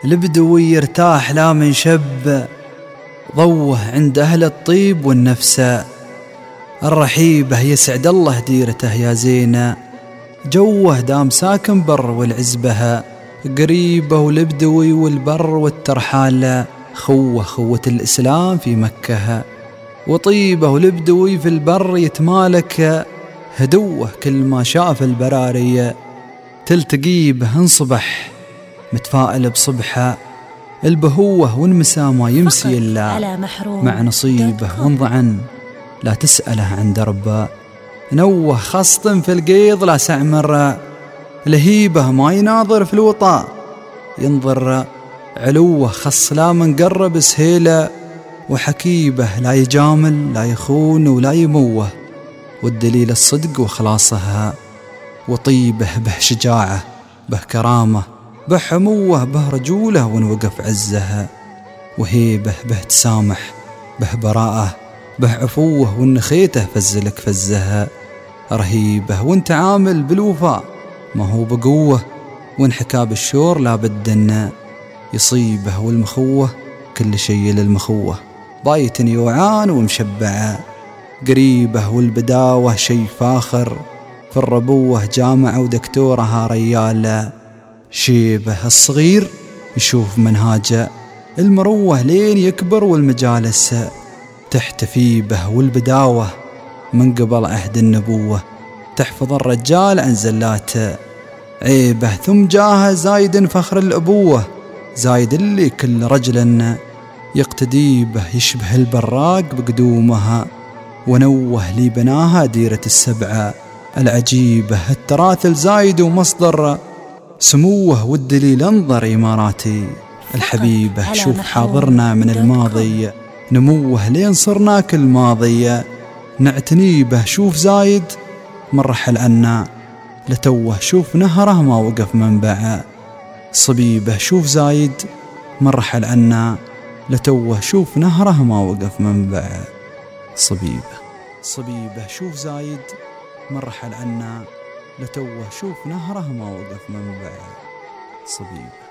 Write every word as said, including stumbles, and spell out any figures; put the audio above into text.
البدوي يرتاح لا من شب، ضوه عند أهل الطيب والنفس. الرحيبة يسعد الله ديرته يا زينة، جوه دام ساكن بر والعزبها. قريبه والبدوي والبر والترحال، خوه خوة الإسلام في مكة. وطيبه والبدوي في البر يتمالك، هدوه كل ما شاف البرارية. تلتقي به انصبح متفائل بصبحه، البهوه والمسا ما يمسي إلا مع نصيبه. وانضعن لا تسأله عن دربه، نوه خصط في القيض لا سعمر. لهيبه ما يناظر في الوطا ينظر، علوه خص لا من قرب سهيله. وحكيبه لا يجامل لا يخون ولا يموه، والدليل الصدق وخلاصها. وطيبه به شجاعة به كرامة به حموه به رجوله ونوقف عزها. وهيبه به تسامح به براءة به عفوه والنخيته فزلك فزها. رهيبه وانت عامل بالوفاء ما هو بقوة، وانحكى بالشور لا بدنا يصيبه. والمخوة كل شيء للمخوة، بايتن يوعان ومشبعة. قريبه والبداوة شي فاخر، في الربوة جامعة ودكتورها ريالة. شيبه الصغير يشوف منهاجه، المروة لين يكبر والمجالس تحتفي به. والبداوة من قبل عهد النبوة تحفظ الرجال عن زلاته. عيبه ثم جاه زايد فخر الأبوة، زايد اللي كل رجل يقتدي به يشبه البراق بقدومها. ونوه لي بناها ديرة السبعة العجيبة، التراث الزايد ومصدر سموه. والدليل انظر إماراتي الحبيبة، شوف حاضرنا من الماضي نموه لين صرنا كل ماضية. نعتني به شوف زايد من رحل عنا، لتوه شوف نهره ما وقف منبعه. صبيبه شوف زايد من رحل عنا، لتوه شوف نهره ما وقف منبعه. صبيبه صبيبه شوف زايد من رحل عنا، لتوه شوف نهره ما وقف منبعه. صبيبه.